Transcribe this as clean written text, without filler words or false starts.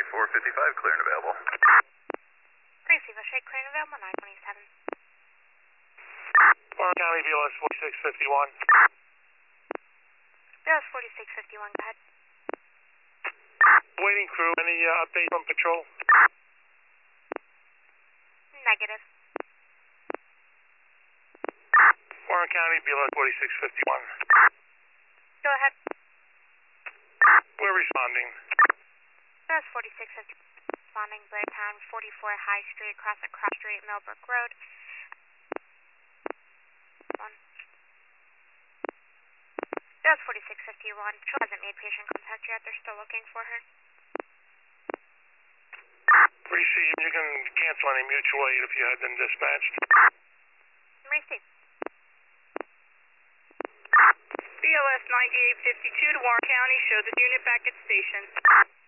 3455, clear and available. Receive a shake, clear and available, 927. Warren County BLS 4651. BLS 4651, go ahead. Waiting crew, any update from patrol? Negative. Warren County BLS 4651. Go ahead. We're responding. BLS 4650, responding Blairtown, 44 High Street, cross Street, Millbrook Road. BLS 4651, patrol hasn't made patient contact yet, they're still looking for her. Receive, you can cancel any mutual aid if you had been dispatched. Receive. BLS 9852 to Warren County, show the unit back at station.